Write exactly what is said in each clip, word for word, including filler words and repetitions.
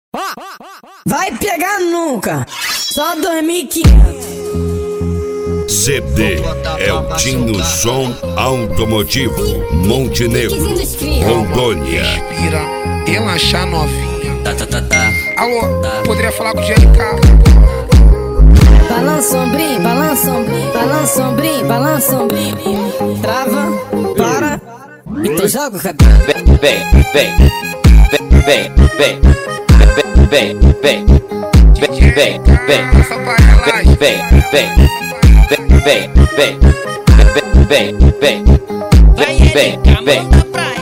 Vai pegar nunca, só dois mil e quinhentos. C D Eltinho Som Automotivo, Montenegro, Rondônia. Respira, relaxa novinha. Tá, tá, tá, tá. Alô, Tá. poderia falar com o G L K? Balança ombrinho, balança ombrinho, balança ombrinho, balança ombrinho. Trava, para, e tu joga o cabelo. Vem, vem, vem, vem, vem, vem, vem, vem, vem, vem, Essa parelagem. vem, vem, vem, vem, vem, vem, vem, vem, vem.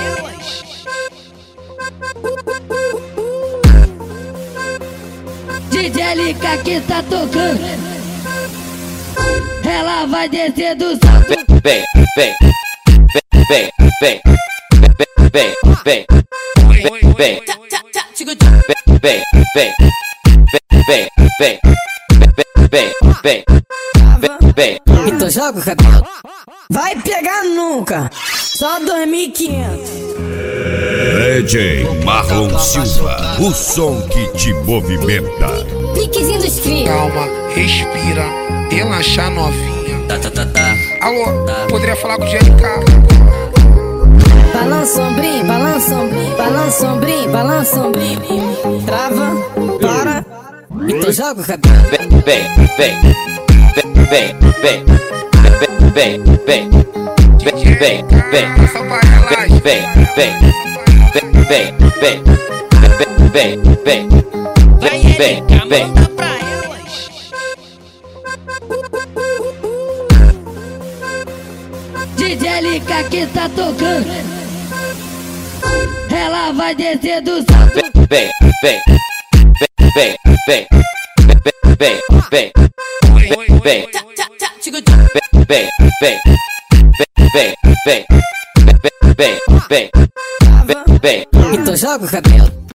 D J L K que tá tocando, ela vai descer do salto. Vem, vem, vem, vem, vem, vem, vem, vem, vem, vem, vem, vem, vem, vem, vem. E tu joga o cabelo. Vai pegar nunca, só dois mil e quinhentos. D J Marlon Silva, o som que te movimenta. Piquezinho dos crios. Calma, respira, relaxa novinha. Tá, tá, tá, tá. Alô, poderia falar com o G L K? Balança ombrinho, balança ombrinho, balança ombrinho, balança ombrinho. Trava, para, e tu joga o cabelo. Vem, vem, vem, vem, vem, vem, vem, vem, vem, Essa parelagem. vem, vem, vem, vem, vem, vem, vem, vem, vem. D J L K que tá tocando, ela vai descer do salto. Vem, vem, vem, vem, vem, vem, vem, vem, vem, vem, vem, vem, vem, vem, vem, vem, vem, vem. E tu joga o cabelo.